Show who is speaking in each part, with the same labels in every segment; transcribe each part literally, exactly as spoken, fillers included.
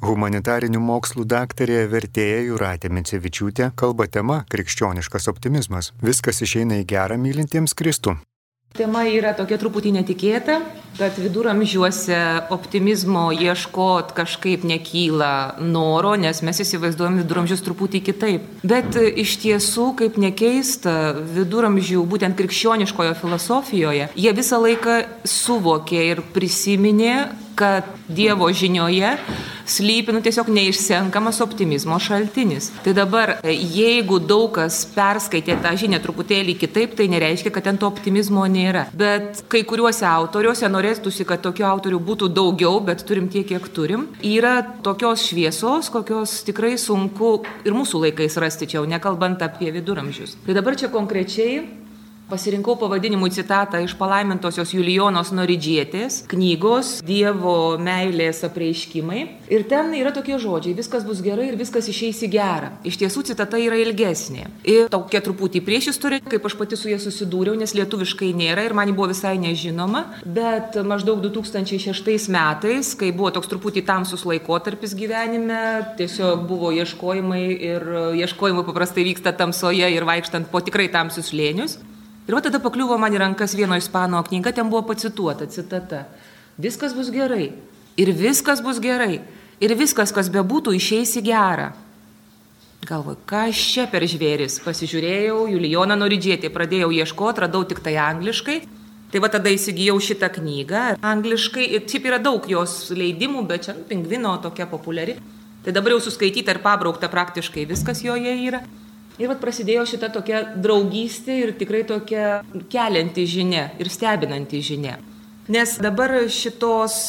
Speaker 1: Humanitarinių mokslų daktarė vertėja Jūratė Micevičiūtė kalba tema krikščioniškas optimizmas. Viskas išeina į gerą mylintiems Kristų.
Speaker 2: Tema yra tokia truputį netikėta, kad viduramžiuose optimizmo ieškot kažkaip nekyla noro, nes mes įsivaizduojam viduramžius truputį kitaip. Bet iš tiesų, kaip nekeista, viduramžių, būtent krikščioniškojo filosofijoje, jie visą laiką suvokė ir prisiminė, kad Dievo žinioje slypi nu, tiesiog neišsenkamas optimizmo šaltinis. Tai dabar, jeigu daug kas perskaitė tą žinią truputėlį kitaip, tai nereiškia, kad ten to optimizmo nėra. Bet kai kuriuose autoriuose, norėtųsi, kad tokių autorių būtų daugiau, bet turim tiek, kiek turim, yra tokios šviesos, kokios tikrai sunku ir mūsų laikais rasti čia, nekalbant apie viduramžius. Tai dabar čia konkrečiai pasirinkau pavadinimui citatą iš palaimintosios Julijonos Noridžietės knygos Dievo meilės apreiškimai. Ir ten yra tokie žodžiai: viskas bus gerai ir viskas išeis į gerą. Iš tiesų citata yra ilgesnė. Ir tokia truputį priešistorė, kaip aš pati su jie susidūriau, nes lietuviškai nėra ir man ji buvo visai nežinoma. Bet maždaug du tūkstančiai šeštais metais, kai buvo toks truputį tamsus laikotarpis gyvenime, tiesiog buvo ieškojimai ir ieškojimai paprastai vyksta tamsoje ir vaikštant po tikrai tamsius slėnius. Ir va tada pakliuvo man į rankas vieno ispano knyga, ten buvo pacituota citata: viskas bus gerai, ir viskas bus gerai, ir viskas, kas bebūtų, išeis į gerą. Galvoju, kas čia per žvėris? Pasižiūrėjau, Julijona Noridžietė, pradėjau ieškoti, radau tik tai angliškai. Tai va tada įsigijau šitą knygą angliškai, ir šiaip yra daug jos leidimų, bet čia Pingvino tokia populiari. Tai dabar jau suskaityta ir pabraukta praktiškai viskas joje yra. Ir vat prasidėjo šita tokia draugystė ir tikrai tokia kelianti žinia ir stebinanti žinia. Nes dabar šitos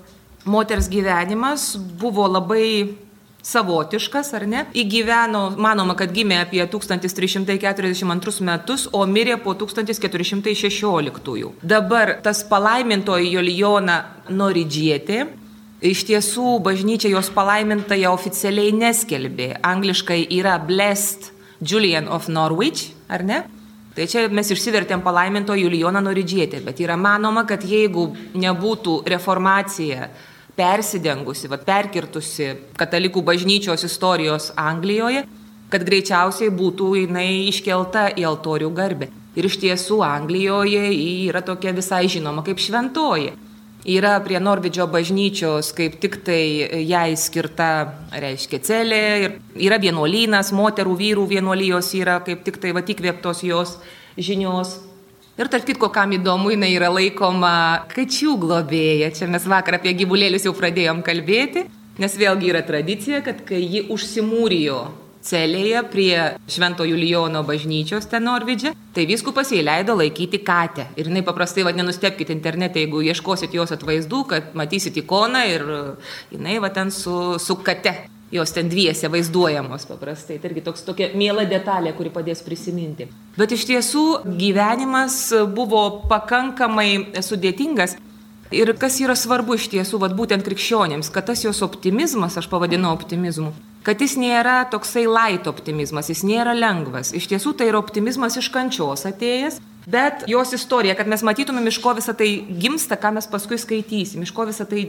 Speaker 2: moters gyvenimas buvo labai savotiškas, ar ne? Įgyveno, manoma, kad gimė apie tūkstantis trys šimtai keturiasdešimt antrus metus, o mirė po tūkstantis keturi šimtai šešioliktųjų. Dabar tas palaimintoji Julijona Noridžietė, iš tiesų bažnyčia jos palaimintąją oficialiai neskelbė. Angliškai yra Blessed Julian of Norwich, ar ne? Tai čia mes išsivertėm palaiminto Julijoną Noridžietę, bet yra manoma, kad jeigu nebūtų reformacija persidengusi, vat, perkirtusi katalikų bažnyčios istorijos Anglijoje, kad greičiausiai būtų jinai iškelta į altorių garbę. Ir iš tiesų Anglijoje yra tokia visai žinoma kaip šventoji. Yra prie Norvidžo bažnyčios kaip tik tai jai skirta, reiškia, celė, ir yra vienuolynas, moterų, vyrų vienuolijos yra kaip tik tai vat įkvėptos jos žinios. Ir tarp kitko, kam įdomu, jinai yra laikoma kačių globėja. Čia mes vakar apie gyvulėlius jau pradėjom kalbėti, nes vėlgi yra tradicija, kad kai ji užsimūrijo celėje prie Švento Julijono bažnyčios ten Norvidže, tai vyskupas jai leido laikyti katę. Ir jinai paprastai, vad, nenustebkite internete, jeigu ieškosit jos atvaizdų, kad matysit ikoną ir jinai va ten su, su kate. Jos ten dviese vaizduojamos paprastai. Tai irgi toks, tokia miela detalė, kuri padės prisiminti. Bet iš tiesų gyvenimas buvo pakankamai sudėtingas. Ir kas yra svarbu iš tiesų, vat, būtent krikščionėms, kad tas jos optimizmas, aš pavadinau optimizmu, kad jis nėra toksai light optimizmas, jis nėra lengvas. Iš tiesų tai yra optimizmas iš kančios atėjęs, bet jos istorija, kad mes matytumėm, iš ko visą tai gimsta, ką mes paskui skaitysim, iš ko visą tai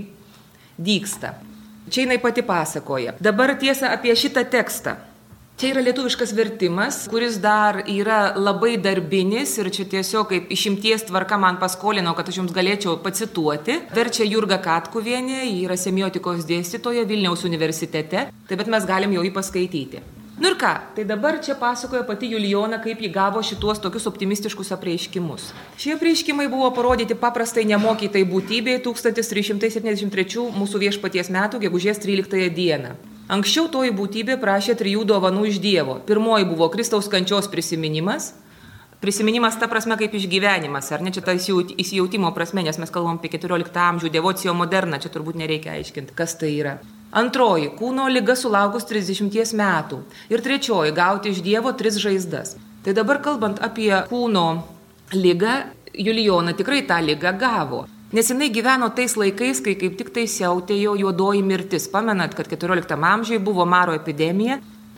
Speaker 2: dygsta. Čia jinai pati pasakoja. Dabar tiesa apie šitą tekstą. Čia yra lietuviškas vertimas, kuris dar yra labai darbinis ir čia tiesiog kaip išimties tvarka man paskolino, kad aš jums galėčiau pacituoti. Verčia Jurga Katkuvienė, ji yra semiotikos dėstytoja Vilniaus universitete, tai bet mes galim jau jį paskaityti. Nu ir ką, tai dabar čia pasakoja pati Julijona, kaip ji gavo šituos tokius optimistiškus apreiškimus. Šie apreiškimai buvo parodyti paprastai nemokytai būtybei tūkstantis trys šimtai septyniasdešimt trečių mūsų viešpaties metų gegužės tryliktąją dieną. Anksčiau toji būtybė prašė trijų dovanų iš Dievo. Pirmoji buvo Kristaus kančios prisiminimas. Prisiminimas ta prasme kaip išgyvenimas, ar ne, čia ta įsijautimo prasme, nes mes kalbam apie keturioliktą amžių, devocio moderną, čia turbūt nereikia aiškinti, kas tai yra. Antroji, kūno liga sulaukus trisdešimties metų. Ir trečioji, gauti iš Dievo tris žaizdas. Tai dabar kalbant apie kūno ligą, Julijona tikrai tą ligą gavo. Nes jinai gyveno tais laikais, kai kaip tik tai siautėjo juodoji mirtis. Pamenat, kad keturioliktam amžiuje buvo maro epidemija,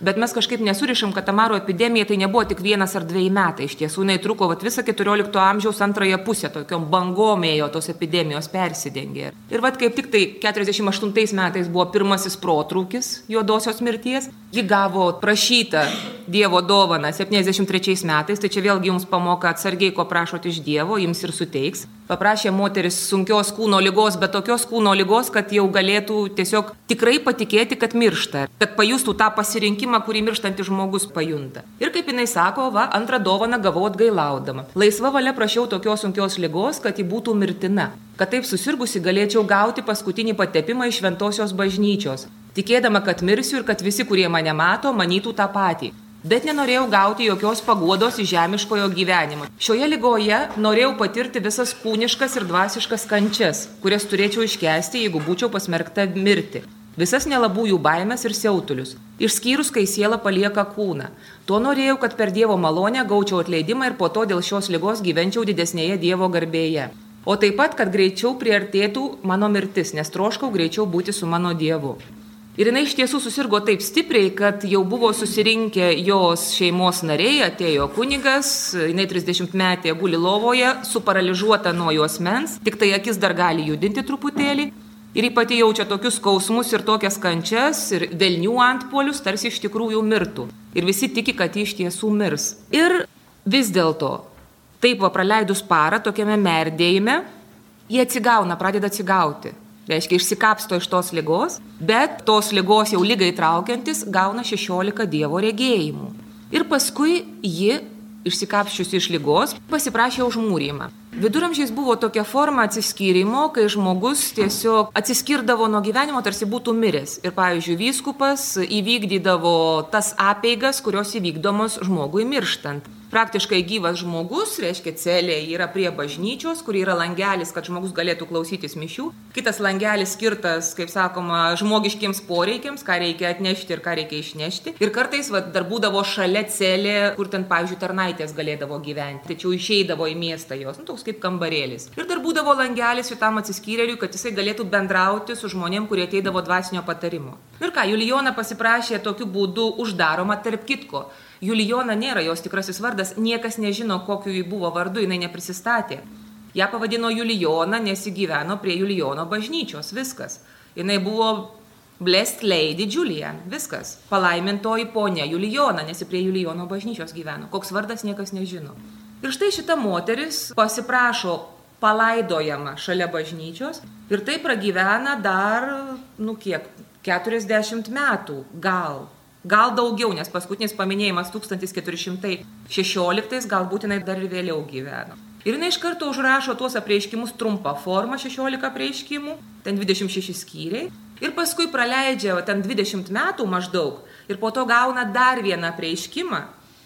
Speaker 2: Bet mes kažkaip nesurišam, kad ta maro epidemija tai nebuvo tik vienas ar dviejai metai. Iš tiesų, jinai truko vat, visą keturiolikto amžiaus antrąją pusę, tokiom bangom ėjo tos epidemijos persidengė. Ir vat kaip tik tai keturiasdešimt aštuntais metais buvo pirmasis protrūkis juodosios mirties. Ji gavo prašytą Dievo dovaną septyniasdešimt trečiais metais, tai čia vėlgi jums pamoka atsargiai, ko prašot iš Dievo, jums ir suteiks. Paprašė moteris sunkios kūno ligos, bet tokios kūno ligos, kad jau galėtų tiesiog tikrai patikėti, kad miršta, kad pajustų tą pasirinkimą, kurį mirštantis žmogus pajunta. Ir kaip jinai sako, va, antrą dovaną gavau atgailaudama. Laisva valia prašiau tokios sunkios ligos, kad ji būtų mirtina, kad taip susirgusi galėčiau gauti paskutinį patepimą iš šventosios bažnyčios, tikėdama, kad mirsiu ir kad visi, kurie mane mato, manytų tą patį. Bet nenorėjau gauti jokios paguodos iš žemiškojo gyvenimo. Šioje ligoje norėjau patirti visas kūniškas ir dvasiškas kančias, kurias turėčiau iškęsti, jeigu būčiau pasmerkta mirti. Visas nelabųjų baimės ir siautulius, išskyrus, kai siela palieka kūną. Tuo norėjau, kad per Dievo malonę gaučiau atleidimą ir po to dėl šios ligos gyvenčiau didesnėje Dievo garbėje. O taip pat, kad greičiau priartėtų mano mirtis, nes troškau greičiau būti su mano Dievu. Ir jinai iš tiesų susirgo taip stipriai, kad jau buvo susirinkę jos šeimos nariai, atėjo kunigas, jinai trisdešimtmetė guli lovoje, suparaližuota nuo jos mens, tik tai akis dar gali judinti truputėlį. Ir ji pati jaučia tokius skausmus ir tokias kančias ir velnių antpuolius, tarsi iš tikrųjų mirtų. Ir visi tiki, kad ji iš tiesų mirs. Ir vis dėlto, taip va praleidus parą tokiame merdėjime, jie atsigauna, pradeda atsigauti. Reiškia, išsikapsto iš tos ligos, bet tos ligos jau lygai traukiantis gauna šešiolika Dievo regėjimų. Ir paskui ji, išsikapščiusi iš ligos, pasiprašė užmūrimą. Viduramžiais buvo tokia forma atsiskyrimo, kai žmogus tiesiog atsiskirdavo nuo gyvenimo, tarsi būtų miręs. Ir pavyzdžiui, vyskupas įvykdydavo tas apeigas, kurios įvykdomos žmogui mirštant. Praktiškai gyvas žmogus, reiškia celė, yra prie bažnyčios, kur yra langelis, kad žmogus galėtų klausytis mišių. Kitas langelis skirtas, kaip sakoma, žmogiškiems poreikiams, ką reikia atnešti ir ką reikia išnešti. Ir kartais va, dar būdavo šalia celė, kur ten, pavyzdžiui, tarnaitės galėdavo gyventi. Tačiau išeidavo į miestą jos, nu, toks kaip kambarėlis. Ir dar būdavo langelis šitam atsiskyrėliui, kad jisai galėtų bendrauti su žmonėm, kurie ateidavo dvasinio patarimo. Ir ką, Julijona pasiprašė tokiu būdu uždaroma, tarp kitko. Julijona nėra jos tikrasis vardas, niekas nežino, kokiu jį buvo vardu, jinai neprisistatė. Ja pavadino Julijona, nes ji gyveno prie Julijono bažnyčios, viskas. Jinai buvo Blessed Lady Julia, viskas. Palaimintoji ponia Julijona, nes ji prie Julijono bažnyčios gyveno. Koks vardas niekas nežino. Ir štai šita moteris pasiprašo palaidojama šalia bažnyčios ir tai pragyvena dar, nu kiek, keturiasdešimt metų, gal. Gal daugiau, nes paskutinis paminėjimas tūkstantis keturi šimtai šešioliktais, galbūt jinai dar ir vėliau gyveno. Ir jinai iš karto užrašo tuos apreiškimus trumpą formą, šešiolika apreiškimų, ten dvidešimt šeši skyriai. Ir paskui praleidžia ten dvidešimt metų maždaug ir po to gauna dar vieną apreiškimą.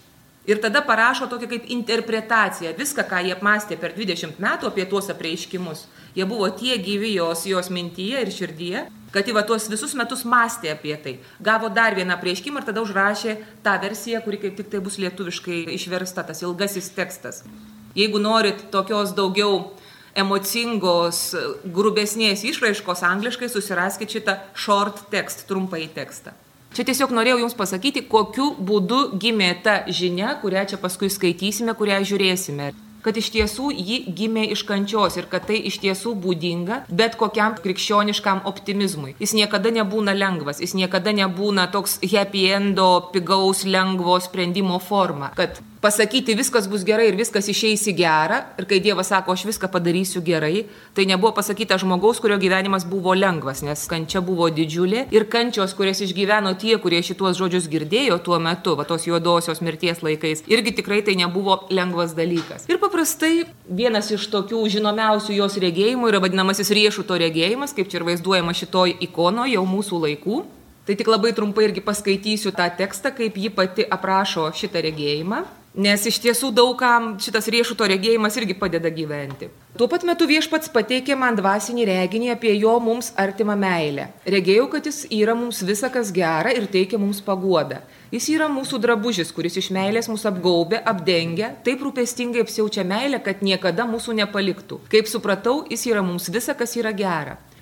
Speaker 2: Ir tada parašo tokią kaip interpretaciją, viską, ką jie apmastė per dvidešimt metų apie tuos apreiškimus. Jie buvo tie gyvi jos, jos mintyje ir širdyje, kad jie va tuos visus metus mąstė apie tai. Gavo dar vieną apreiškimą ir tada užrašė tą versiją, kuri kaip tik tai bus lietuviškai išversta, tas ilgasis tekstas. Jeigu norit tokios daugiau emocingos, grubesnės išraiškos angliškai, susiraskit šitą short text, trumpai tekstą. Čia tiesiog norėjau jums pasakyti, kokiu būdu gimė ta žinia, kurią čia paskui skaitysime, kurią žiūrėsime. Kad iš tiesų ji gimė iš kančios ir kad tai iš tiesų būdinga bet kokiam krikščioniškam optimizmui. Jis niekada nebūna lengvas, jis niekada nebūna toks happy endo, pigaus, lengvo sprendimo forma. Kad pasakyti viskas bus gerai ir viskas išeis į gerą ir kai Dievas sako, aš viską padarysiu gerai, tai nebuvo pasakyta žmogaus, kurio gyvenimas buvo lengvas, nes kančia buvo didžiulė ir kančios, kurias išgyveno tie, kurie šituos žodžius girdėjo tuo metu, va tos juodosios mirties laikais, irgi tikrai tai nebuvo lengvas dalykas. Ir paprastai vienas iš tokių žinomiausių jos regėjimų yra vadinamasis riešuto regėjimas, kaip čia ir vaizduojama šitoj ikonoje jau mūsų laikų. Tai tik labai trumpai irgi paskaitysiu tą tekstą, kaip ji pati aprašo šitą regėjimą, nes iš tiesų daugam šitas riešuto regėjimas irgi padeda gyventi. Tuo pat metu Viešpats pateikė man dvasinį reginį apie jo mums artimą meilę. Regėjau, kad jis yra mums visa kas gera ir teikia mums paguodą. Jis yra mūsų drabužis, kuris iš meilės mus apgaubia, apdengia, taip rūpestingai apsiaučia meilę, kad niekada mūsų nepaliktų. Kaip supratau, jis yra mums visa kas yra gera.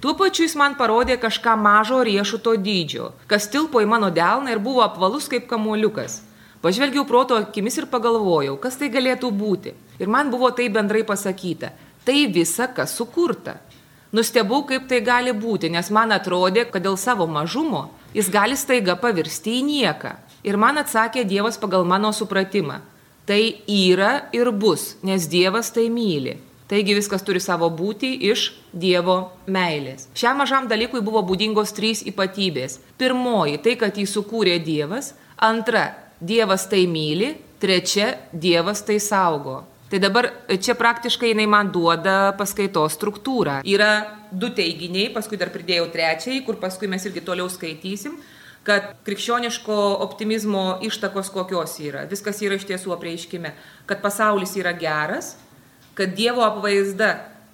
Speaker 2: Tuo pačiu jis man parodė kažką mažo riešuto dydžio, kas tilpo į mano delną ir buvo apvalus kaip kamuoliukas. Pažvelgiau proto akimis ir pagalvojau, kas tai galėtų būti. Ir man buvo tai bendrai pasakyta. Tai visa, kas sukurta. Nustebau, kaip tai gali būti, nes man atrodė, kad dėl savo mažumo jis gali staiga pavirsti į nieką. Ir man atsakė Dievas pagal mano supratimą. Tai yra ir bus, nes Dievas tai myli. Taigi viskas turi savo būtį iš Dievo meilės. Šiam mažam dalykui buvo būdingos trys ypatybės. Pirmoji, tai, kad jį sukūrė Dievas. Antra, Dievas tai myli. Trečia, Dievas tai saugo. Tai dabar čia praktiškai jinai man duoda paskaitos struktūrą. Yra du teiginiai, paskui dar pridėjau trečiai, kur paskui mes irgi toliau skaitysim, kad krikščioniško optimizmo ištakos kokios yra. Viskas yra iš tiesų apreiškime, kad pasaulis yra geras, kad Dievo apvaizda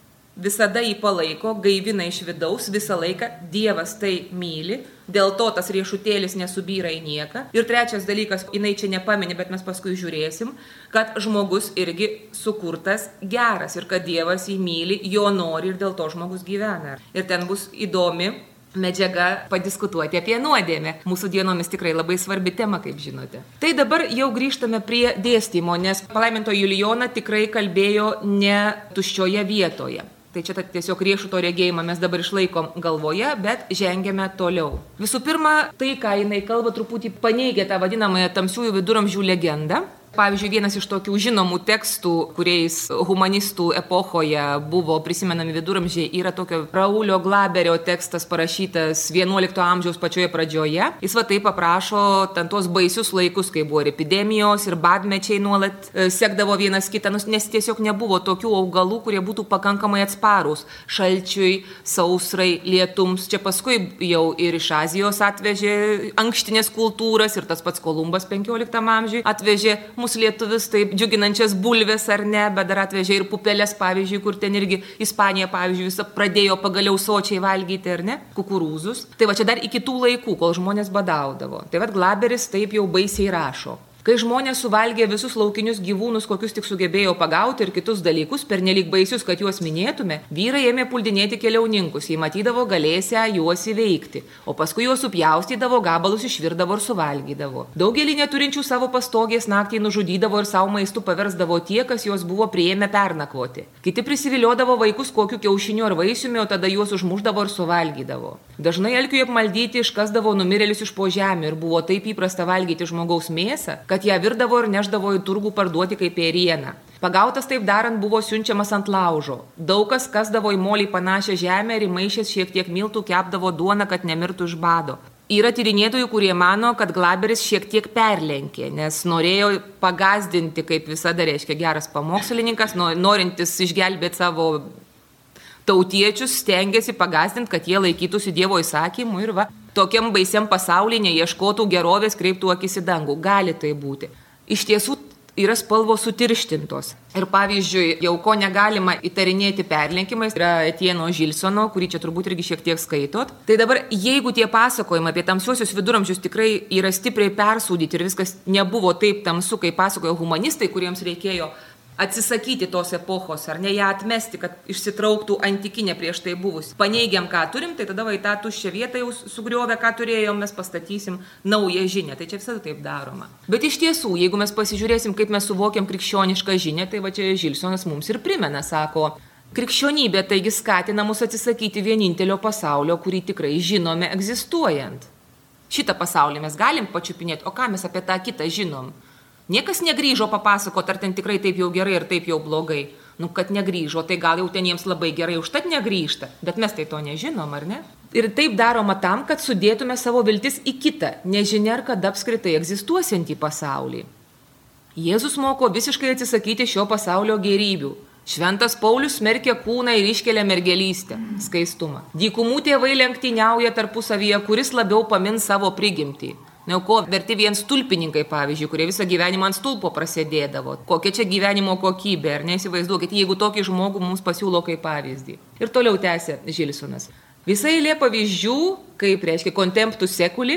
Speaker 2: visada jį palaiko, gaivina iš vidaus visą laiką, Dievas tai myli, dėl to tas riešutėlis nesubyra į nieką. Ir trečias dalykas, jinai čia nepamini, bet mes paskui žiūrėsim, kad žmogus irgi sukurtas geras ir kad Dievas jį myli, jo nori ir dėl to žmogus gyvena. Ir ten bus įdomi medžiaga padiskutuoti apie nuodėmę. Mūsų dienomis tikrai labai svarbi tema, kaip žinote. Tai dabar jau grįžtame prie dėstymo, nes palaiminto Julijona tikrai kalbėjo ne tuščioje vietoje. Tai čia tiesiog riešuto regėjimą mes dabar išlaikom galvoje, bet žengiame toliau. Visų pirma, tai, ką jinai kalba, truputį paneigia tą vadinamąją tamsiųjų viduramžių legendą. Pavyzdžiui, vienas iš tokių žinomų tekstų, kuriais humanistų epochoje buvo prisimenami viduramžiai, yra tokio Raulio Glaberio tekstas parašytas vienuolikto amžiaus pačioje pradžioje. Jis va taip aprašo ten tos baisius laikus, kai buvo ir epidemijos, ir badmečiai nuolat sekdavo vienas kitą, nes tiesiog nebuvo tokių augalų, kurie būtų pakankamai atsparūs šalčiui, sausrai, lietums. Čia paskui jau ir iš Azijos atvežė ankštinės kultūras ir tas pats Kolumbas penkioliktam amžiui atvežė mūsų lietuvis taip džiuginančias bulves ar ne, bet dar atvežė ir pupelės, pavyzdžiui, kur ten irgi Ispanija, pavyzdžiui, visą pradėjo pagaliau sočiai valgyti, ar ne, kukurūzus. Tai va čia dar iki tų laikų, kol žmonės badaudavo. Tai va Glaberis taip jau baisiai rašo. Kai žmonės suvalgė visus laukinius gyvūnus, kokius tik sugebėjo pagauti ir kitus dalykus, pernelyg baisius, kad juos minėtume, vyrai ėmė puldinėti keliauninkus, jie matydavo galėsią juos įveikti, o paskui juos supjaustydavo, gabalus išvirdavo ir suvalgydavo. Daugelį neturinčių savo pastogės naktį nužudydavo ir savo maistų paversdavo tie, kas juos buvo priėmę pernakvoti. Kiti prisiviliodavo vaikus kokiu kiaušiniu ar vaisiumi, o tada juos užmušdavo ir suvalgydavo. Dažnai alkiui apmaldyti iškasdavo numirėlius iš po žemių ir buvo taip įprasta valgyti žmogaus mėsą, kad ją virdavo ir neždavo į turgų parduoti kaip ėrieną. Pagautas taip darant buvo siunčiamas ant laužo. Daug kas kasdavo į molį panašią žemę ir įmaišęs šiek tiek miltų kepdavo duoną, kad nemirtų iš bado. Yra tyrinėtojų, kurie mano, kad Glaberis šiek tiek perlenkė, nes norėjo pagazdinti, kaip visada reiškia geras pamokslininkas, norintis išgelbėti savo tautiečius, stengiasi pagazdinti, kad jie laikytųsi Dievo įsakymų ir va, tokiam baisiam pasaulyje neieškotų gerovės, kreiptų akis į dangų. Gali tai būti. Iš tiesų yra spalvos sutirštintos. Ir pavyzdžiui, jau ko negalima įtarinėti perlenkimais, yra Etieno Žilsono, kurį čia turbūt irgi šiek tiek skaitot. Tai dabar, jeigu tie pasakojimai apie tamsiuosius viduramžius tikrai yra stipriai persūdyti ir viskas nebuvo taip tamsu, kaip pasakojo humanistai, kuriems reikėjo atsisakyti tos epochos, ar ne ją atmesti, kad išsitrauktų antikinę prieš tai buvus. Paneigiam, ką turim, tai tada va į tą tuščią vietą jau sugriovę, ką turėjom, mes pastatysim naują žinią. Tai čia visada taip daroma. Bet iš tiesų, jeigu mes pasižiūrėsim, kaip mes suvokiam krikščionišką žinią, tai va čia Žilsonas mums ir primena, sako, krikščionybė taigi skatina mus atsisakyti vienintelio pasaulio, kurį tikrai žinome egzistuojant. Šitą pasaulį mes galim pačiupinėti, o ką mes apie tą kitą žinom? Niekas negrįžo papasakot, ar ten tikrai taip jau gerai ir taip jau blogai. Nu, kad negrįžo, tai gal jau ten jiems labai gerai, užtat negrįžta. Bet mes tai to nežinom, ar ne? Ir taip daroma tam, kad sudėtume savo viltis į kitą, nežinia ar kada apskritai egzistuosiantį pasaulį. Jėzus moko visiškai atsisakyti šio pasaulio gėrybių. Šventas Paulius smerkia kūną ir iškelia mergelystę, skaistumą. Dykumų tėvai lenktyniauja tarpusavyje, kuris labiau pamins savo prigimtį. Ne ko verti vien stulpininkai, pavyzdžiui, kurie visą gyvenimą ant stulpo prasėdėdavo. Kokia čia gyvenimo kokybė, ar neįsivaizduokit, jeigu tokį žmogų mums pasiūlo kaip pavyzdį. Ir toliau tęsia Žilsonas. Visa eilė pavyzdžių, kaip reiškia contemptus seculi,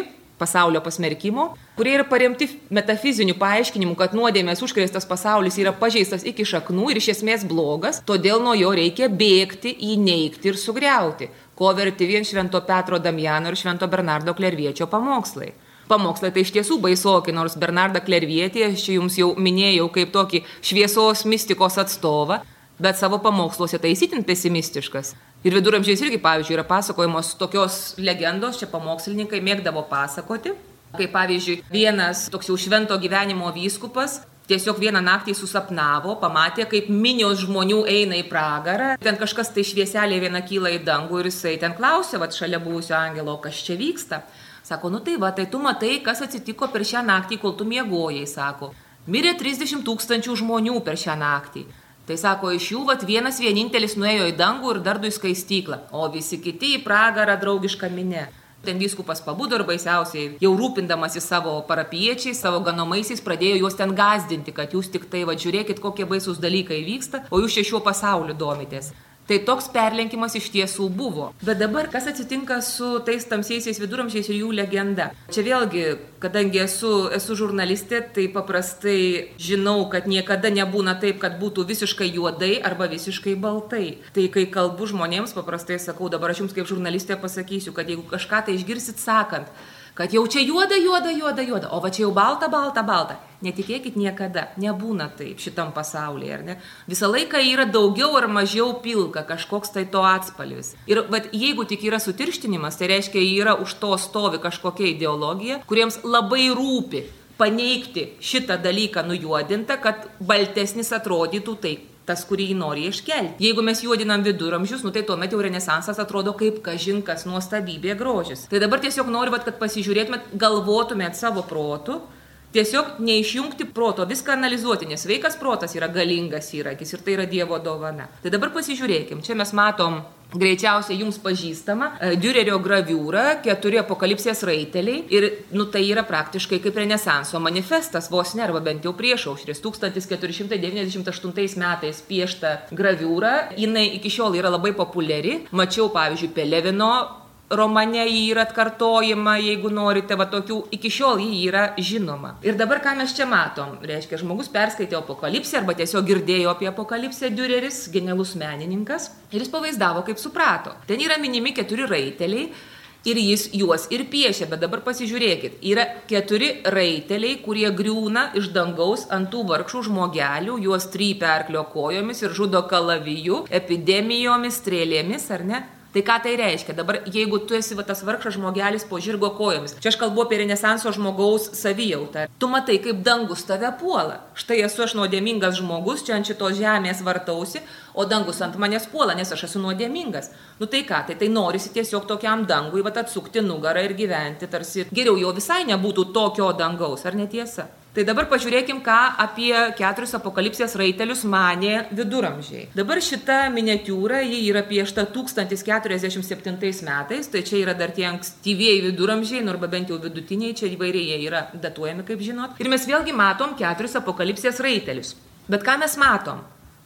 Speaker 2: pasaulio pasmerkimo, kurie yra paremti metafiziniu paaiškinimu, kad nuodėmės užkrėstas pasaulis yra pažeistas iki šaknų ir iš esmės blogas, todėl nuo jo reikia bėgti, įneigti ir sugriauti, ko verti vien Švento Petro Damjano ir Švento Bernardo Klerviečio pamokslai. Pamokslai tai iš tiesų baisoki, nors Bernardą Klervietį aš jums jau minėjau kaip tokį šviesos mistikos atstovą, bet savo pamoksluose tai įsitin pesimistiškas. Ir viduramžiais irgi, pavyzdžiui, yra pasakojamos tokios legendos, čia pamokslininkai mėgdavo pasakoti, kaip pavyzdžiui, vienas toks jau švento gyvenimo vyskupas tiesiog vieną naktį susapnavo, pamatė, kaip minios žmonių eina į pragarą, ten kažkas tai švieselė viena kyla į dangų ir jisai ten klausė, vat šalia buvusio angelo, kas čia vyksta. Sako, nu tai va, tai tu matai, kas atsitiko per šią naktį, kol tu miegojai, sako. Mirė trisdešimt tūkstančių žmonių per šią naktį. Tai sako, iš jų vat vienas vienintelis nuėjo į dangų ir dar du į skaistyklą, o visi kiti į pragarą draugišką minę. Ten vyskupas pabudo ir baisiausiai, jau rūpindamasi savo parapiečiais, savo ganomaisiais, pradėjo juos ten gąsdinti, kad jūs tik tai, va, žiūrėkit, kokie baisūs dalykai vyksta, o jūs čia šiuo pasauliu domitės. Tai toks perlenkimas iš tiesų buvo. Bet dabar, kas atsitinka su tais tamsiaisiais viduramžiais ir jų legenda? Čia vėlgi, kadangi esu, esu žurnalistė, tai paprastai žinau, kad niekada nebūna taip, kad būtų visiškai juodai arba visiškai baltai. Tai kai kalbu žmonėms, paprastai sakau, dabar aš jums kaip žurnalistė pasakysiu, kad jeigu kažką tai išgirsit sakant, kad jau čia juoda, juoda, juoda, juoda, o va čia jau balta, balta, balta. Netikėkit niekada, nebūna taip šitam pasaulyje, ar ne? Visą laiką yra daugiau ar mažiau pilka, kažkoks tai to atspalvis. Ir vat, jeigu tik yra sutirštinimas, tai reiškia, yra už to stovi kažkokia ideologija, kuriems labai rūpi paneigti šitą dalyką nujuodintą, kad baltesnis atrodytų taip. Tas, kurį jį nori iškelti. Jeigu mes juodinam viduramžius, nu tai tuomet jau renesansas atrodo kaip kažinkas nuostabybė grožis. Tai dabar tiesiog noriu, kad pasižiūrėtumėt, galvotumėt savo protu, tiesiog neišjungti proto, viską analizuoti, nes sveikas protas yra galingas įrankis ir tai yra Dievo dovana. Tai dabar pasižiūrėkim, čia mes matom greičiausiai jums pažįstama Diurerio graviūra, keturi apokalipsės raiteliai ir nu, tai yra praktiškai kaip renesanso manifestas, vos ne, arba bent jau priešaušris. tūkstantis keturi šimtai devyniasdešimt aštuntais metais piešta graviūra, jinai iki šiol yra labai populiari. Mačiau, pavyzdžiui, Pelevino romane jį yra atkartojama, jeigu norite, va tokių, iki šiol jį yra žinoma. Ir dabar ką mes čia matom? Reiškia, žmogus perskaitė apokalipsę arba tiesiog girdėjo apie apokalipsę Diureris, genialus menininkas, ir jis pavaizdavo, kaip suprato. Ten yra minimi keturi raiteliai ir jis juos ir piešia, bet dabar pasižiūrėkit. Yra keturi raiteliai, kurie griūna iš dangaus ant tų vargšų žmogelių, juos trypia arklio kojomis ir žudo kalaviju, epidemijomis, strėlėmis, ar ne? Tai ką tai reiškia? Dabar, jeigu tu esi va, tas vargšas žmogelis po žirgo kojomis, čia aš kalbu apie renesanso žmogaus savijautą, tu matai, kaip dangus tave puola. Štai esu aš nuodėmingas žmogus, čia ant šitos žemės vartausi, o dangus ant manęs puola, nes aš esu nuodėmingas. Nu tai ką, tai tai norisi tiesiog tokiam dangui va, atsukti nugarą ir gyventi, tarsi geriau jo visai nebūtų tokio dangaus, ar netiesa? Tai dabar pažiūrėkim, ką apie keturis apokalipsės raitelius manė viduramžiai. Dabar šita miniatiūra, ji yra piešta tūkstantis keturiasdešimt septintais metais, tai čia yra dar tie ankstyvieji viduramžiai, arba bent jau vidutiniai, čia įvairiai jie yra datuojami, kaip žinot. Ir mes vėlgi matom keturis apokalipsės raitelius. Bet ką mes matom?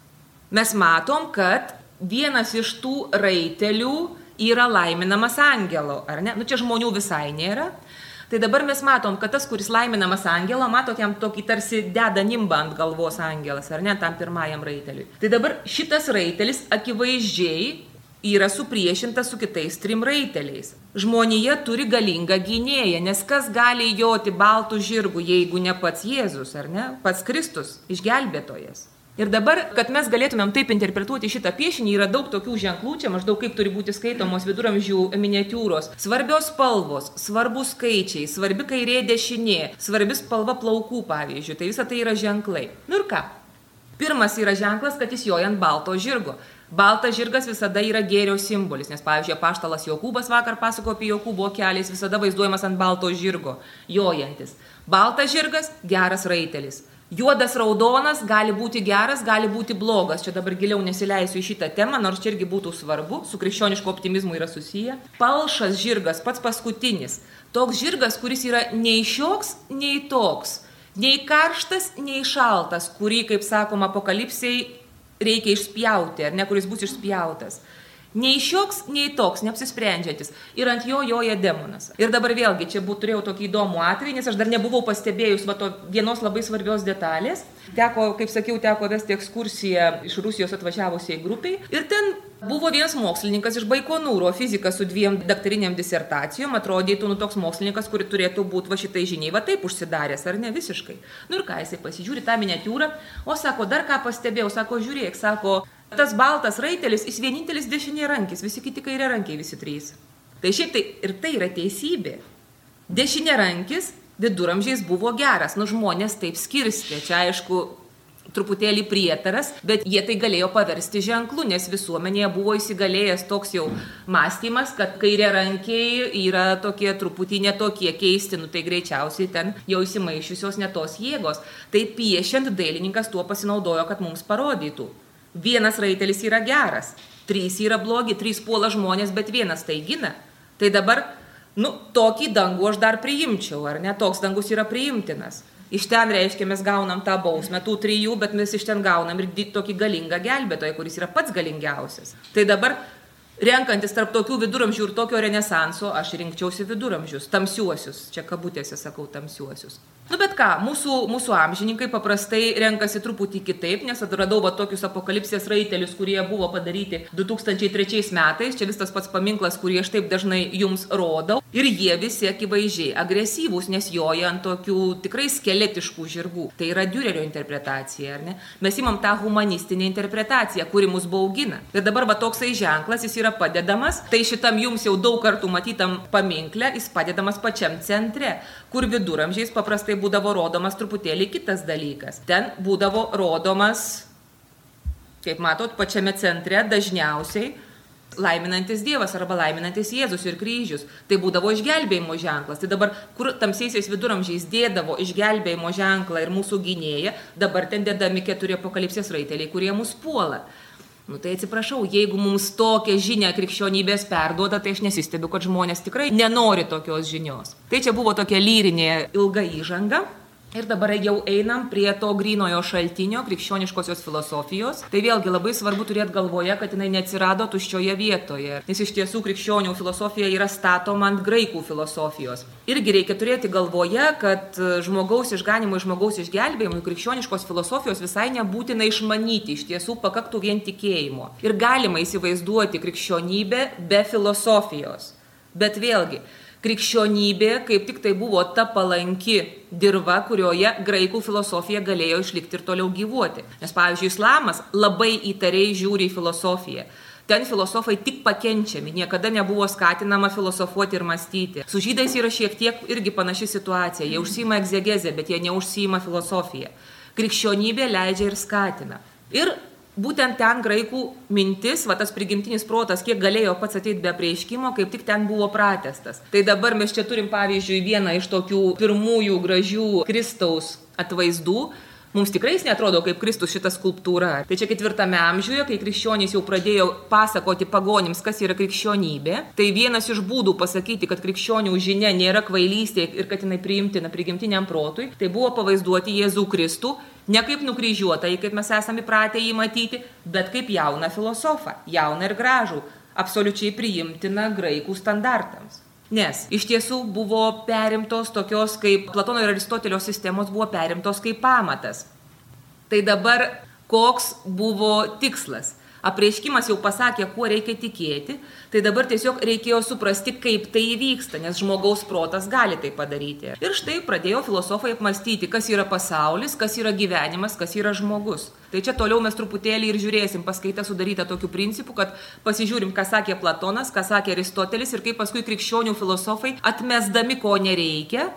Speaker 2: Mes matom, kad vienas iš tų raitelių yra laiminamas angelo, ar ne? Nu čia žmonių visai nėra. Tai dabar mes matom, kad tas, kuris laiminamas angelo, matot jam tokį tarsi deda nimbą ant galvos angelas, ar ne, tam pirmajam raiteliui. Tai dabar šitas raitelis akivaizdžiai yra supriešintas su kitais trim raiteliais. Žmonija turi galingą gynėją, nes kas gali joti baltų žirgų, jeigu ne pats Jėzus, ar ne, pats Kristus, išgelbėtojas. Ir dabar, kad mes galėtumėm taip interpretuoti šitą piešinį, yra daug tokių ženklų, čia maždaug kaip turi būti skaitomos viduramžių miniatiūros. Svarbios spalvos, svarbus skaičiai, svarbi kairė dešinė, svarbi spalva plaukų, pavyzdžiui. Tai visa tai yra ženklai. Nu ir ką? Pirmas yra ženklas, kad jis joja ant balto žirgo. Baltas žirgas visada yra gėrio simbolis, nes, pavyzdžiui, apaštalas Jokūbas vakar pasako apie Jokūbo kelią, jis visada vaizduojamas ant balto žirgo, jojantis. Baltas žirgas – geras raitelis. Juodas raudonas gali būti geras, gali būti blogas. Čia dabar giliau nesileisiu į šitą temą, nors čia irgi būtų svarbu, su krikščionišku optimizmu yra susiję. Palšas žirgas, pats paskutinis. Toks žirgas, kuris yra nei šioks, nei toks. Nei karštas, nei šaltas, kurį, kaip sakoma, apokalipsei reikia išspjauti, ar ne, kuris bus išspjautas. Nei šioks, nei toks, neapsisprendžiantis. Ir ant jo joja demonas. Ir dabar vėlgi, čia būtų turėjau tokį įdomų atvejį, nes aš dar nebuvau pastebėjus va to vienos labai svarbios detalės. Teko, kaip sakiau, teko vesti ekskursiją iš Rusijos atvažiavusiai grupiai. Ir ten buvo vienas mokslininkas iš Baikonūro, fizikas su dviem daktariniam disertacijom. Atrodytų, nu toks mokslininkas, kuri turėtų būti va šitai žiniai, va taip užsidaręs, ar ne visiškai. Nu ir ką, jisai pasižiūri tą miniatiūrą, o sako, dar ką pastebėjau, sako, žiūrėk, sako, tas baltas raitelis, jis vienintelis dešinė rankis, visi kiti kairė rankiai, visi trys. Tai šiaip tai ir tai yra teisybė. Dešinė rankis viduramžiais buvo geras, nu žmonės taip skirstė, čia aišku truputėlį prietaras, bet jie tai galėjo paversti ženklu, nes visuomenėje buvo įsigalėjęs toks jau mąstymas, kad kairė rankiai yra tokie truputį netokie keisti, nu tai greičiausiai ten jau įsimaišiusios netos jėgos. Tai piešiant dailininkas tuo pasinaudojo, kad mums parodytų. Vienas raitelis yra geras, trys yra blogi, trys puola žmonės, bet vienas tai gina. Tai dabar, nu, tokį dangų aš dar priimčiau, ar ne? Toks dangus yra priimtinas. Iš ten, reiškia, mes gaunam tą bausmę, tų trijų, bet mes iš ten gaunam ir tokį galingą gelbėtoją, kuris yra pats galingiausias. Tai dabar, renkantis tarp tokių viduramžių ir tokio renesanso, aš rinkčiausi viduramžius, tamsiuosius, čia kabutėse sakau tamsiuosius. Nu bet ką, mūsų, mūsų amžininkai paprastai renkasi truputį kitaip, nes atradau va tokius apokalipsės raitelius, kurie buvo padaryti du tūkstančiai trečiais metais, čia vis tas pats paminklas, kurį aš taip dažnai jums rodau, ir jie visi akivaizdžiai agresyvūs, nes joja ant tokių tikrai skeletiškų žirgų. Tai yra Diurerio interpretacija, ar ne? Mes imam tą humanistinę interpretaciją, kuri mus baugina. Ir dabar va toksai ženklas, jis yra padedamas, tai šitam jums jau daug kartų matytam paminkle, jis padedamas pačiam centre, kur viduramžiais paprastai būdavo rodomas truputėlį kitas dalykas. Ten būdavo rodomas, kaip matot, pačiame centre dažniausiai laiminantis Dievas arba laiminantis Jėzus ir kryžius. Tai būdavo išgelbėjimo ženklas. Tai dabar, kur tamsiaisiais viduramžiais dėdavo išgelbėjimo ženklą ir mūsų gynėją, dabar ten dėdami keturi apokalipsės raiteliai, kurie mus puola. Nu tai atsiprašau, jeigu mums tokią žinią krikščionybės perduoda, tai aš nesistebiu, kad žmonės tikrai nenori tokios žinios. Tai čia buvo tokia lyrinė ilga įžanga. Ir dabar jau einam prie to grynojo šaltinio krikščioniškosios filosofijos. Tai vėlgi labai svarbu turėti galvoje, kad jinai neatsirado tuščioje vietoje. Nes iš tiesų krikščionių filosofija yra statoma ant graikų filosofijos. Irgi reikia turėti galvoje, kad žmogaus išganimo ir žmogaus išgelbėjimo krikščioniškos filosofijos visai nebūtina išmanyti. Iš tiesų pakaktų vien tikėjimo. Ir galima įsivaizduoti krikščionybę be filosofijos. Bet vėlgi, krikščionybė kaip tik tai buvo ta palanki dirva, kurioje graikų filosofija galėjo išlikti ir toliau gyvuoti. Nes, pavyzdžiui, islamas labai įtariai žiūri į filosofiją. Ten filosofai tik pakenčiami, niekada nebuvo skatinama filosofuoti ir mąstyti. Su žydais yra šiek tiek irgi panaši situacija. Jie užsiima egzegezę, bet jie neužsiima filosofiją. Krikščionybė leidžia ir skatina. Ir būtent ten graikų mintis, va tas prigimtinis protas, kiek galėjo pats ateiti be apreiškimo, kaip tik ten buvo pratęstas. Tai dabar mes čia turim, pavyzdžiui, vieną iš tokių pirmųjų gražių Kristaus atvaizdų. Mums tikrai jis neatrodo kaip Kristus šita skulptūra. Tai čia ketvirtame amžiuje, kai krikščionys jau pradėjo pasakoti pagonims, kas yra krikščionybė, tai vienas iš būdų pasakyti, kad krikščionių žinia nėra kvailystė ir kad jinai priimtina prigimtiniam protui, tai buvo pavaizduoti Jėzų Kristų ne kaip nukryžiuotą, kaip mes esame įpratę jį matyti, bet kaip jauną filosofą, jauną ir gražų, absoliučiai priimtiną graikų standartams. Nes iš tiesų buvo perimtos tokios kaip Platono ir Aristotelio sistemos buvo perimtos kaip pamatas. Tai dabar koks buvo tikslas? Apreiškimas jau pasakė, kuo reikia tikėti, tai dabar tiesiog reikėjo suprasti, kaip tai įvyksta, nes žmogaus protas gali tai padaryti. Ir štai pradėjo filosofai apmastyti, kas yra pasaulis, kas yra gyvenimas, kas yra žmogus. Tai čia toliau mes truputėlį ir žiūrėsim, paskaita sudaryta tokiu principu, kad pasižiūrim, ką sakė Platonas, ką sakė Aristotelis ir kaip paskui krikščionių filosofai, atmesdami ko nereikia,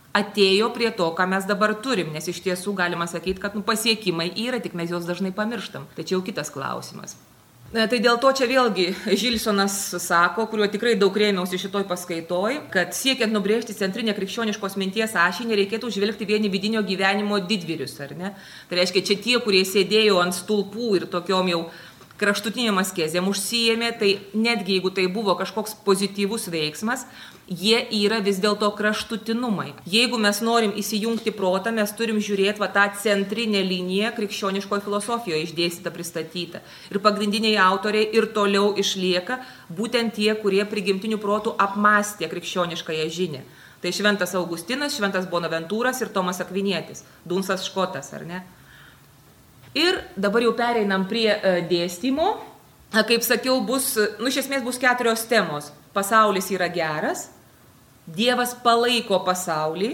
Speaker 2: atėjo prie to, ką mes dabar turim, nes iš tiesų galima sakyti, kad nu, pasiekimai yra, tik mes juos dažnai pamirštam. Tai čia jau kitas klausimas. Tai dėl to čia vėlgi Žilsonas sako, kuriuo tikrai daug rėmiausi šitoj paskaitoj, kad siekiant nubrėžti centrinę krikščioniškos minties ašį, nereikėtų žvelgti vieni vidinio gyvenimo didvyrius, ar ne? Tai reiškia, čia tie, kurie sėdėjo ant stulpų ir tokiom jau kraštutinėm askezėm užsiėmė, tai netgi jeigu tai buvo kažkoks pozityvus veiksmas, jie yra vis dėlto kraštutinumai. Jeigu mes norim įsijungti protą, mes turim žiūrėti va tą centrinę liniją krikščioniškoje filosofijoje išdėstytą, pristatytą. Ir pagrindiniai autoriai ir toliau išlieka būtent tie, kurie prigimtinių protų apmąstė krikščioniškąją žinią. Tai šventas Augustinas, šventas Bonaventūras ir Tomas Akvinietis, Dunsas Škotas, ar ne? Ir dabar jau pereinam prie uh, dėstymo. Kaip sakiau, bus, nu, iš esmės bus keturios temos. Pasaulis yra geras, Dievas palaiko pasaulį,